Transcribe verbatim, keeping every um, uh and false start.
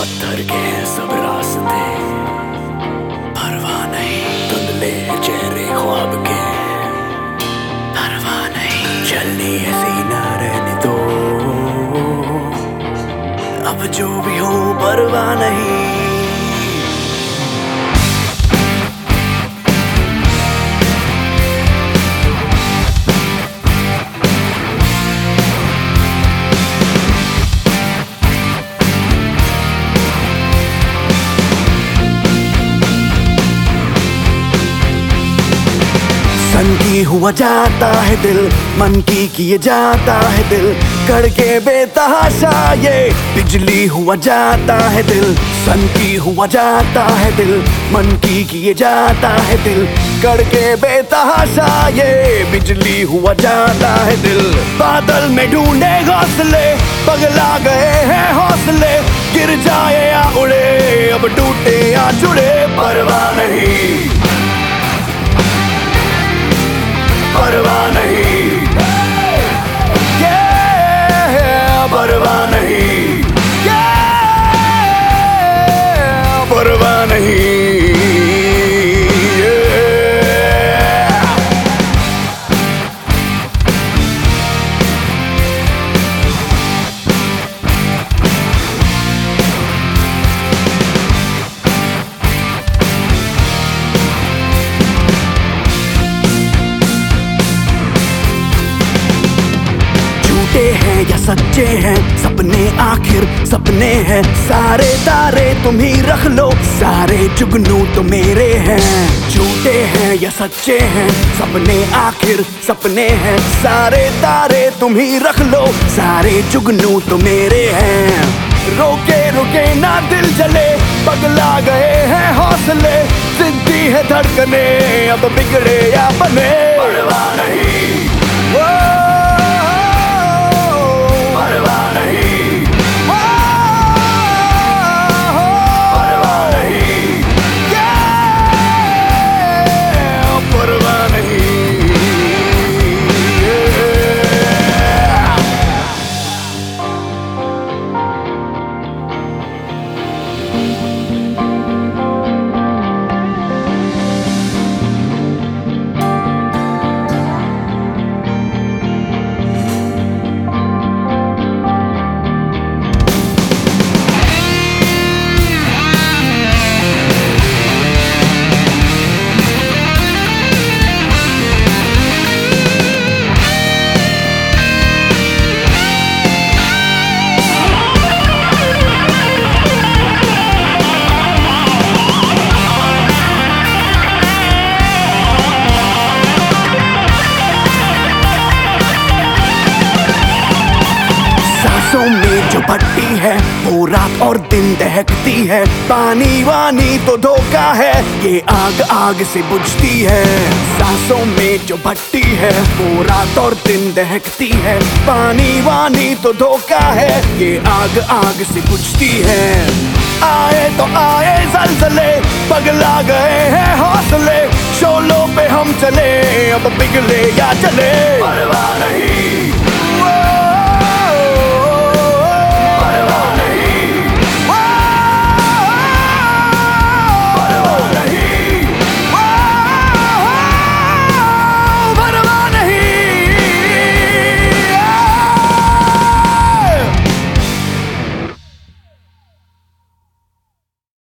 पत्थर के हैं सब रास्ते, परवाह नहीं। धुंधले चेहरे ख्वाब के, परवाह नहीं। चलनी है सीना रहने दो, अब जो भी हो परवाह नहीं। सन की हुआ जाता है दिल, मन की किए जाता है दिल, करके बेतहाशा ये बिजली हुआ जाता है दिल। सन की हुआ जाता है दिल, मन की किए जाता है दिल, करके बेतहाशा ये बिजली हुआ जाता है दिल। बादल में ढूंढे घोंसले, पगला गए हैं हौसले, गिर जाए या उड़े, अब टूटे या जुड़े, परवाह नहीं, परवाह नहीं, yeah, परवाह नहीं, yeah, परवाह नहीं, yeah। हैं या सच्चे हैं सपने, आखिर सपने हैं, सारे तारे तुम ही रख लो, सारे जुगनू तो मेरे हैं। झूठे हैं या सच्चे हैं सपने, आखिर सपने हैं, सारे तारे तुम ही रख लो, सारे जुगनू तो मेरे हैं। रोके रुके ना दिल जले, पगला गए हैं हौसले, जिद्दी है धड़कने, अब बिगड़े या बने, परवाह नहीं, में जो भट्टी है वो रात और दिन दहकती है, पानी वानी तो धोखा है, ये आग आग से बुझती है। सांसों में जो भट्टी है वो रात और दिन दहकती है, पानी वानी तो धोखा है, ये आग आग से बुझती है। आए तो आए ज़लज़ले, पगला गए हैं हौसले, शोलों पे हम चले, अब पिघले या चले, परवाह नहीं।